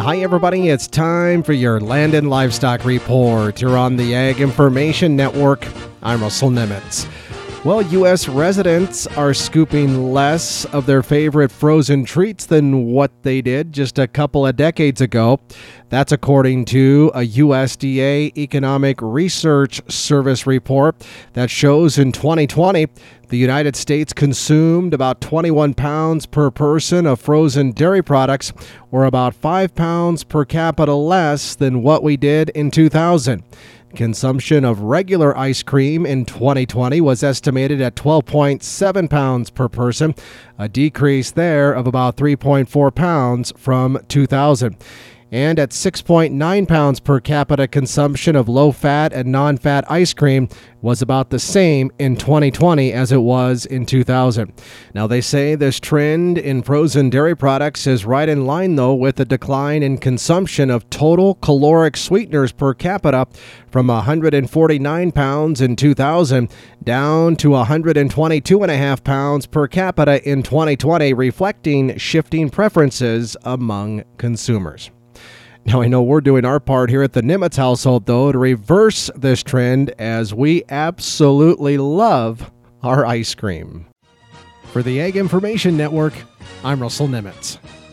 Hi, everybody. It's time for your Land and Livestock Report. You're on the Ag Information Network. I'm Russell Nemitz. Well, U.S. residents are scooping less of their favorite frozen treats than what they did just a couple of decades ago. That's according to a USDA Economic Research Service report that shows in 2020, the United States consumed about 21 pounds per person of frozen dairy products, or about 5 pounds per capita less than what we did in 2000. Consumption of regular ice cream in 2020 was estimated at 12.7 pounds per person, a decrease there of about 3.4 pounds from 2000. And at 6.9 pounds per capita, consumption of low-fat and non-fat ice cream was about the same in 2020 as it was in 2000. Now, they say this trend in frozen dairy products is right in line, though, with the decline in consumption of total caloric sweeteners per capita from 149 pounds in 2000 down to 122.5 pounds per capita in 2020, reflecting shifting preferences among consumers. Now, I know we're doing our part here at the Nemitz household, though, to reverse this trend as we absolutely love our ice cream. For the Ag Information Network, I'm Russell Nemitz.